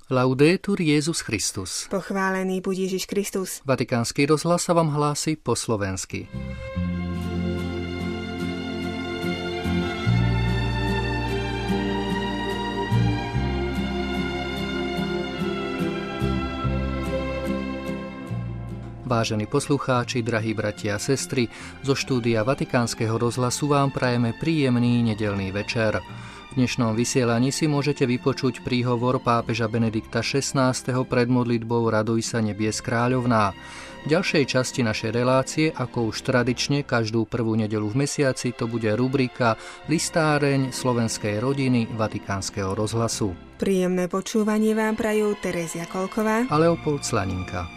Laudetur Jesus Christus. Pochválený buď Ježiš Kristus. Vatikánsky rozhlas sa vám hlási po slovensky. Vážení poslucháči, drahí bratia a sestry, zo štúdia Vatikánskeho rozhlasu vám prajeme príjemný nedeľný večer. V dnešnom vysielaní si môžete vypočuť príhovor pápeža Benedikta XVI. Pred modlitbou Raduj sa nebies kráľovná. V ďalšej časti našej relácie, ako už tradične každú prvú nedeľu v mesiaci, to bude rubrika Listáreň slovenskej rodiny Vatikánskeho rozhlasu. Príjemné počúvanie vám prajú Terezia Kolková a Leopold Slaninka.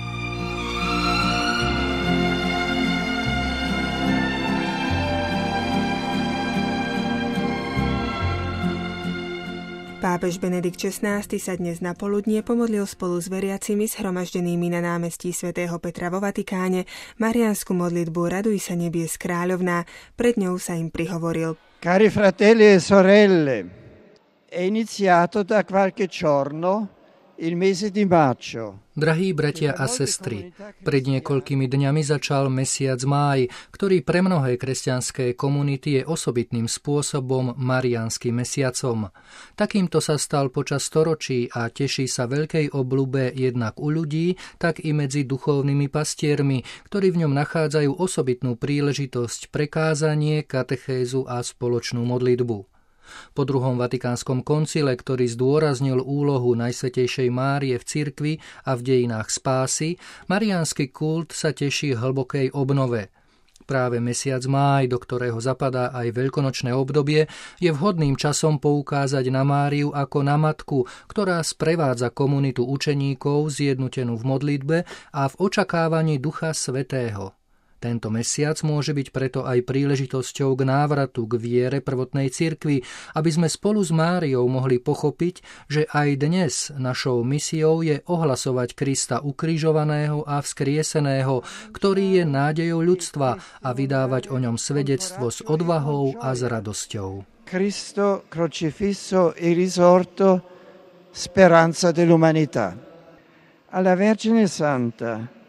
Pápež Benedikt XVI. Sa dnes na poludnie pomodlil spolu s veriacimi zhromaždenými na námestí svätého Petra vo Vatikáne mariánsku modlitbu Raduj sa nebies kráľovná. Pred ňou sa im prihovoril. Cari fratelli e sorelle, è iniziato da qualche giorno il mese di maggio. Drahí bratia a sestry, pred niekoľkými dňami začal mesiac máj, ktorý pre mnohé kresťanské komunity je osobitným spôsobom mariánskym mesiacom. Takýmto sa stal počas storočí a teší sa veľkej obľube jednak u ľudí, tak i medzi duchovnými pastiermi, ktorí v ňom nachádzajú osobitnú príležitosť pre kázanie, katechézu a spoločnú modlitbu. Po druhom Vatikánskom koncile, ktorý zdôraznil úlohu Najsvätejšej Márie v cirkvi a v dejinách spásy, mariánsky kult sa teší hlbokej obnove. Práve mesiac máj, do ktorého zapadá aj veľkonočné obdobie, je vhodným časom poukázať na Máriu ako na matku, ktorá sprevádza komunitu učeníkov zjednotenú v modlitbe a v očakávaní Ducha Svätého. Tento mesiac môže byť preto aj príležitosťou k návratu k viere prvotnej cirkvi, aby sme spolu s Máriou mohli pochopiť, že aj dnes našou misiou je ohlasovať Krista ukrižovaného a vzkrieseného, ktorý je nádejou ľudstva, a vydávať o ňom svedectvo s odvahou a s radosťou. Cristo crocifisso e risorto, speranza dell'umanità. Alla Vergine Santa,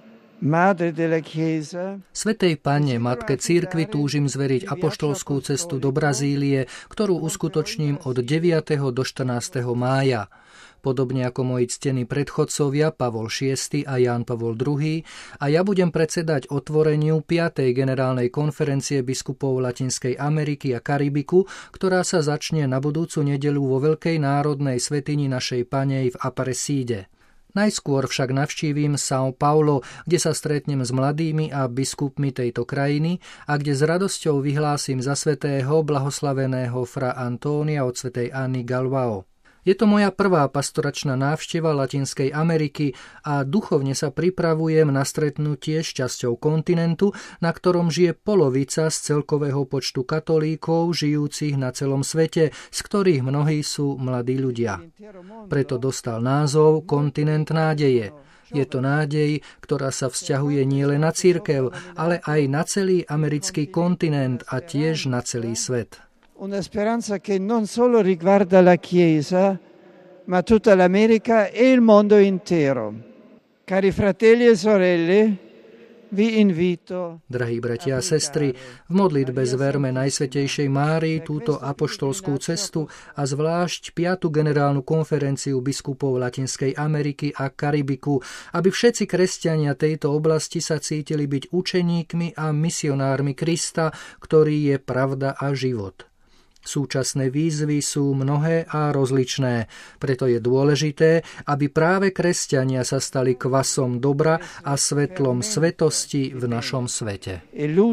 Svätej Panne, Matke cirkvi, túžim zveriť apoštolskú cestu do Brazílie, ktorú uskutočním od 9. do 14. mája. Podobne ako moji ctení predchodcovia Pavol VI a Ján Pavol II, a ja budem predsedať otvoreniu 5. generálnej konferencie biskupov Latinskej Ameriky a Karibiku, ktorá sa začne na budúcu nedeľu vo Veľkej národnej svätyni našej Pannej v Aparecíde. Najskôr však navštívim São Paulo, kde sa stretnem s mladými a biskupmi tejto krajiny a kde s radosťou vyhlásim za svätého blahoslaveného fra Antónia od svätej Anny Galvao. Je to moja prvá pastoračná návšteva Latinskej Ameriky a duchovne sa pripravujem na stretnutie s časťou kontinentu, na ktorom žije polovica z celkového počtu katolíkov žijúcich na celom svete, z ktorých mnohí sú mladí ľudia. Preto dostal názov Kontinent nádeje. Je to nádej, ktorá sa vzťahuje nielen na cirkev, ale aj na celý americký kontinent a tiež na celý svet. Una speranza che non solo riguarda la Chiesa, ma tutta l'America e il mondo intero. Cari fratelli e sorelle, vi invito. Drahí bratia a sestry, v modlitbe zverme Najsvätejšej Márii túto apoštolskú cestu a zvlášť 5. generálnu konferenciu biskupov Latinskej Ameriky a Karibiku, aby všetci kresťania tejto oblasti sa cítili byť učeníkmi a misionármi Krista, ktorý je pravda a život. Súčasné výzvy sú mnohé a rozličné, preto je dôležité, aby práve kresťania sa stali kvasom dobra a svetlom svetosti v našom svete.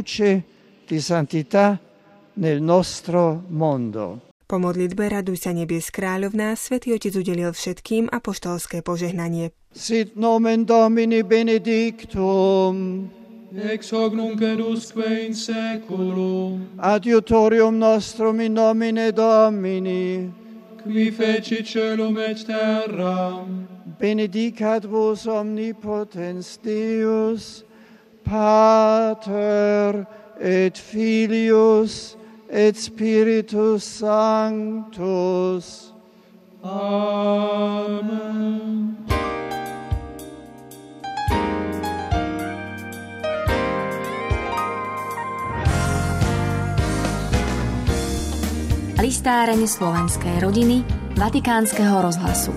Po modlitbe Raduj sa nebies kráľovná Svätý Otec udelil všetkým apoštolské požehnanie. Sit nomen Domini benedictum. Ex hoc nunc et usque in saeculum. Adiutorium nostrum in nomine Domini, qui fecit caelum et terram. Benedicat vos omnipotens Deus, Pater et Filius et Spiritus Sanctus. Amen. listáreň slovenskej rodiny Vatikánskeho rozhlasu.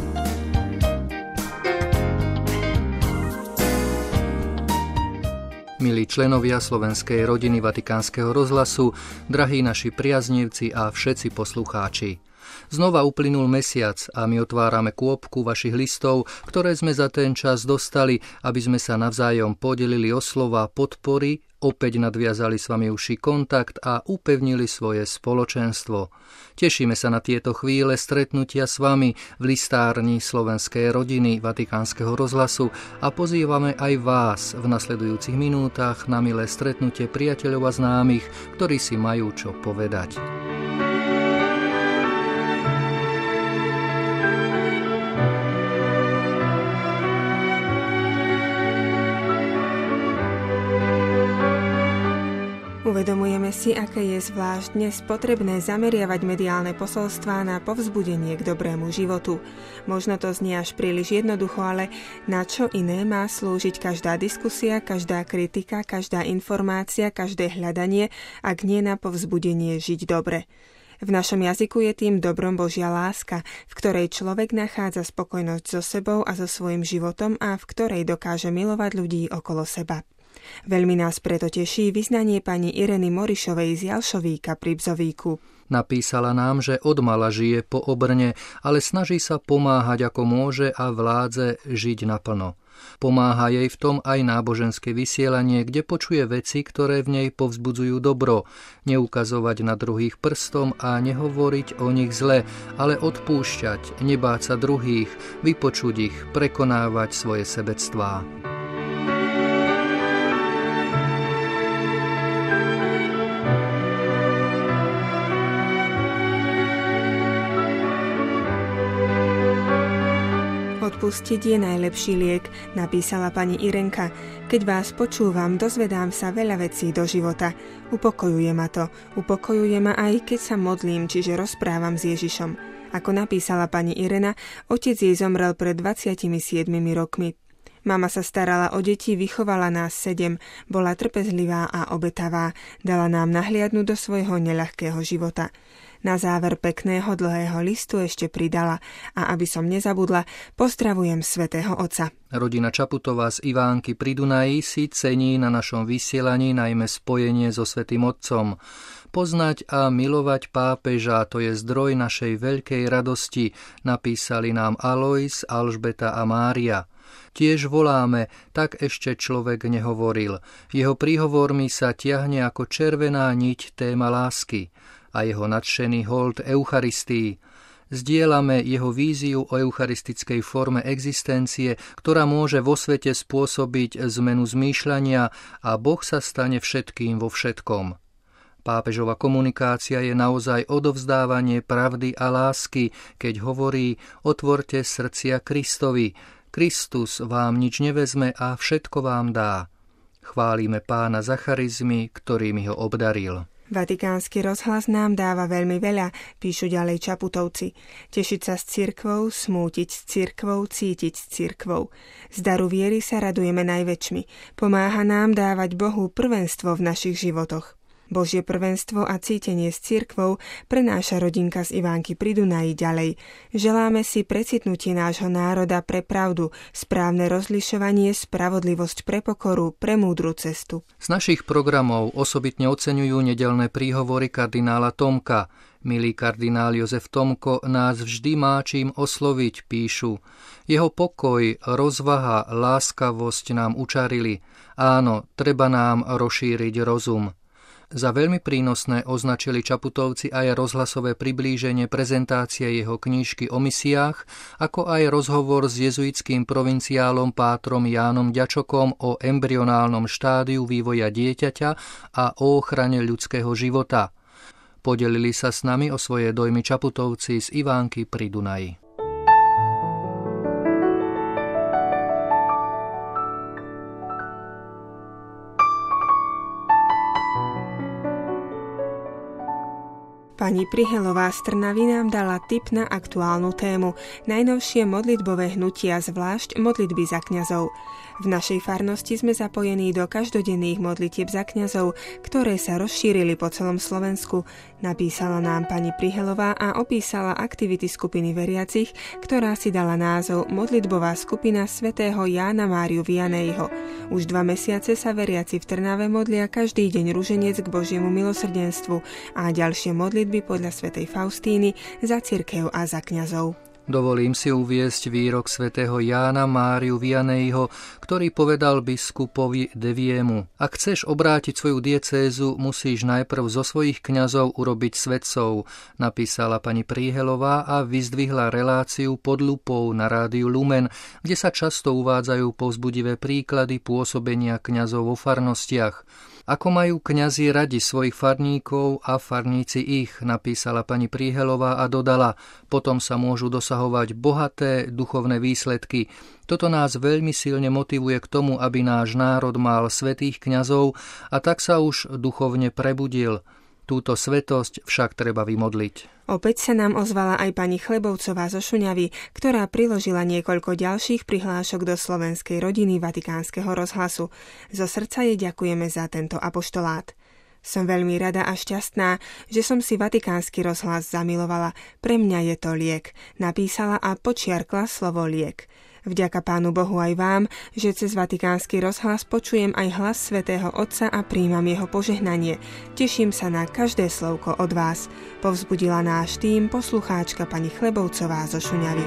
Milí členovia slovenskej rodiny Vatikánskeho rozhlasu, drahí naši priaznivci a všetci poslucháči. Znova uplynul mesiac a my otvárame kôpku vašich listov, ktoré sme za ten čas dostali, aby sme sa navzájom podelili o slova podpory, opäť nadviazali s vami užší kontakt a upevnili svoje spoločenstvo. Tešíme sa na tieto chvíle stretnutia s vami v listárni slovenskej rodiny Vatikánskeho rozhlasu a pozývame aj vás v nasledujúcich minútach na milé stretnutie priateľov a známych, ktorí si majú čo povedať. Uvedomujeme si, aké je zvlášť dnes potrebné zameriavať mediálne posolstvá na povzbudenie k dobrému životu. Možno to znie až príliš jednoducho, ale na čo iné má slúžiť každá diskusia, každá kritika, každá informácia, každé hľadanie, ak nie na povzbudenie žiť dobre. V našom jazyku je tým dobrom Božia láska, v ktorej človek nachádza spokojnosť so sebou a so svojím životom a v ktorej dokáže milovať ľudí okolo seba. Veľmi nás preto teší vyznanie pani Ireny Morišovej z Jalšovíka pri Bzovíku. Napísala nám, že odmala žije po Obrne, ale snaží sa pomáhať ako môže a vládze žiť naplno. Pomáha jej v tom aj náboženské vysielanie, kde počuje veci, ktoré v nej povzbudzujú dobro. Neukazovať na druhých prstom a nehovoriť o nich zle, ale odpúšťať, nebáť sa druhých, vypočuť ich, prekonávať svoje sebectvá. Odpustiť je najlepší liek, napísala pani Irenka. Keď vás počúvam, dozvedám sa veľa vecí do života. Upokojuje ma to. Upokojuje ma aj, keď sa modlím, čiže rozprávam s Ježišom. Ako napísala pani Irena, otec jej zomrel pred 27 rokmi. Mama sa starala o deti, vychovala nás 7, bola trpezlivá a obetavá, dala nám nahliadnúť do svojho neľahkého života. Na záver pekného dlhého listu ešte pridala a aby som nezabudla, pozdravujem svätého Otca. Rodina Čaputová z Ivánky pri Dunaji si cení na našom vysielaní najmä spojenie so Svätým Otcom. Poznať a milovať pápeža, to je zdroj našej veľkej radosti, napísali nám Alojz, Alžbeta a Mária. Tiež voláme, tak ešte človek nehovoril. Jeho príhovormi sa ťahne ako červená niť téma lásky a jeho nadšený hold Eucharistii. Zdieľame jeho víziu o eucharistickej forme existencie, ktorá môže vo svete spôsobiť zmenu zmýšľania a Boh sa stane všetkým vo všetkom. Pápežova komunikácia je naozaj odovzdávanie pravdy a lásky, keď hovorí: otvorte srdcia Kristovi. Kristus vám nič nevezme a všetko vám dá. Chválime Pána za charizmy, ktorými ho obdaril. Vatikánsky rozhlas nám dáva veľmi veľa, píšu ďalej Čaputovci. Tešiť sa s cirkvou, smútiť s cirkvou, cítiť s cirkvou. Z daru viery sa radujeme najväčšmi. Pomáha nám dávať Bohu prvenstvo v našich životoch. Božie prvenstvo a cítenie s cirkvou prenáša rodinka z Ivánky pri Dunaji ďalej. Želáme si precitnutie nášho národa pre pravdu, správne rozlišovanie, spravodlivosť pre pokoru, pre múdru cestu. Z našich programov osobitne oceňujú nedeľné príhovory kardinála Tomka. Milý kardinál Jozef Tomko nás vždy má čím osloviť, píšu. Jeho pokoj, rozvaha, láskavosť nám učarili. Áno, treba nám rozšíriť rozum. Za veľmi prínosné označili Čaputovci aj rozhlasové priblíženie prezentácie jeho knižky o misiách, ako aj rozhovor s jezuitským provinciálom pátrom Jánom Ďačokom o embryonálnom štádiu vývoja dieťaťa a o ochrane ľudského života. Podelili sa s nami o svoje dojmy Čaputovci z Ivánky pri Dunaji. Pani Prihelová z Trnavy nám dala tip na aktuálnu tému, najnovšie modlitbové hnutia, zvlášť modlitby za kňazov. V našej farnosti sme zapojení do každodenných modlitieb za kňazov, ktoré sa rozšírili po celom Slovensku. Napísala nám pani Prihelová a opísala aktivity skupiny veriacich, ktorá si dala názov Modlitbová skupina svätého Jána Máriu Vianneyho. Už 2 mesiace sa veriaci v Trnave modlia každý deň ruženec k Božiemu milosrdenstvu a ďalšie modlitby podľa svätej Faustíny za cirkev a za kňazov. Dovolím si uviesť výrok svätého Jána Máriu Vianneyho, ktorý povedal biskupovi Deviemu: Ak chceš obrátiť svoju diecézu, musíš najprv zo svojich kňazov urobiť svetcov, napísala pani Prihelová a vyzdvihla reláciu Pod lupou na rádiu Lumen, kde sa často uvádzajú povzbudivé príklady pôsobenia kňazov vo farnostiach. Ako majú kňazi radi svojich farníkov a farníci ich, napísala pani Prihelová a dodala: Potom sa môžu dosahovať bohaté duchovné výsledky. Toto nás veľmi silne motivuje k tomu, aby náš národ mal svätých kňazov a tak sa už duchovne prebudil. Túto svätosť však treba vymodliť. Opäť sa nám ozvala aj pani Chlebovcová zo Šuňavy, ktorá priložila niekoľko ďalších prihlášok do slovenskej rodiny Vatikánskeho rozhlasu. Zo srdca jej ďakujeme za tento apoštolát. Som veľmi rada a šťastná, že som si Vatikánsky rozhlas zamilovala. Pre mňa je to liek, napísala a počiarkla slovo liek. Vďaka Pánu Bohu aj vám, že cez Vatikánsky rozhlas počujem aj hlas svätého Otca a príjmam jeho požehnanie. Teším sa na každé slovko od vás. Povzbudila náš tím poslucháčka pani Chlebovcová zo Šuňavy.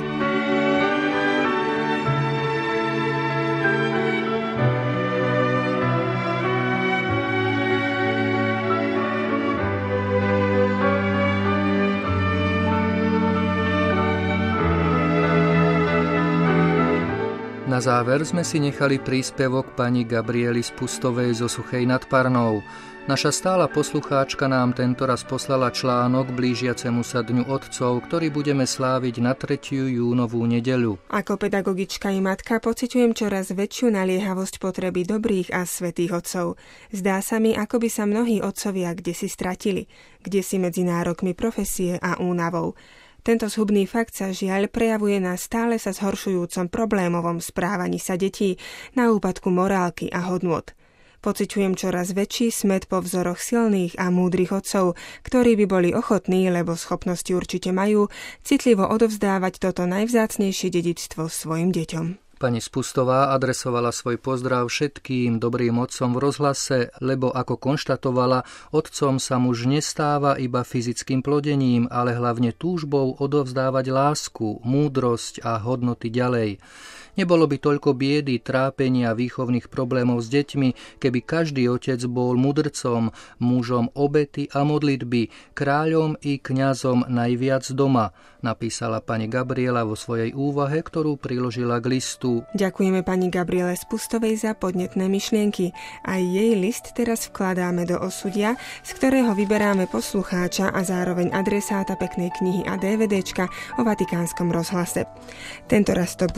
Na záver sme si nechali príspevok pani Gabriely z Pustovej zo Suchej nad Parnou. Naša stála poslucháčka nám tentoraz poslala článok blížiacemu sa Dňu otcov, ktorý budeme sláviť na 3. júnovú nedeľu. Ako pedagogička i matka pociťujem čoraz väčšiu naliehavosť potreby dobrých a svätých otcov. Zdá sa mi, ako by sa mnohí otcovia kdesi stratili, kdesi medzi nárokmi profesie a únavou. Tento zhubný fakt sa žiaľ prejavuje na stále sa zhoršujúcom problémovom správaní sa detí, na úpadku morálky a hodnôt. Pociťujem čoraz väčší smäd po vzoroch silných a múdrych otcov, ktorí by boli ochotní, lebo schopnosti určite majú, citlivo odovzdávať toto najvzácnejšie dedičstvo svojim deťom. Pani Spustová adresovala svoj pozdrav všetkým dobrým otcom v rozhlase, lebo ako konštatovala, otcom sa muž nestáva iba fyzickým plodením, ale hlavne túžbou odovzdávať lásku, múdrosť a hodnoty ďalej. Nebolo by toľko biedy, trápenia a výchovných problémov s deťmi, keby každý otec bol mudrcom, mužom obety a modlitby, kráľom i kňazom najviac doma, napísala pani Gabriela vo svojej úvahe, ktorú priložila k listu. Ďakujeme pani Gabriele Spustovej za podnetné myšlienky. Aj jej list teraz vkladáme do osudia, z ktorého vyberáme poslucháča a zároveň adresáta peknej knihy a DVDčka o Vatikánskom rozhlase. Tentoraz to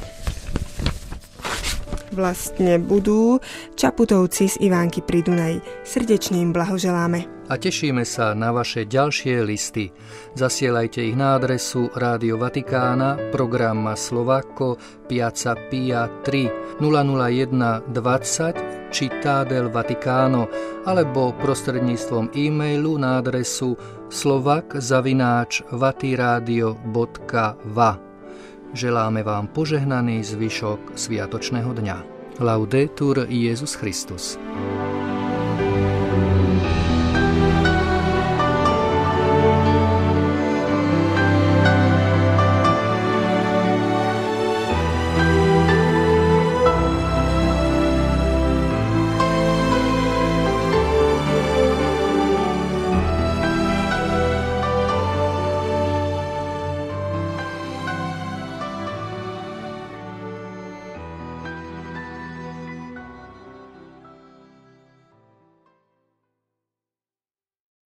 budú Čaputovci z Ivánky pri Dunaji. Srdečne im blahoželáme. A tešíme sa na vaše ďalšie listy. Zasielajte ich na adresu Rádio Vatikána, program Slovakko, Piazza Pia 3 001 20 Città del Vaticano alebo prostredníctvom e-mailu na adresu slovak@vatiradio.va. Želáme vám požehnaný zvyšok sviatočného dňa. Laudetur Jesus Christus.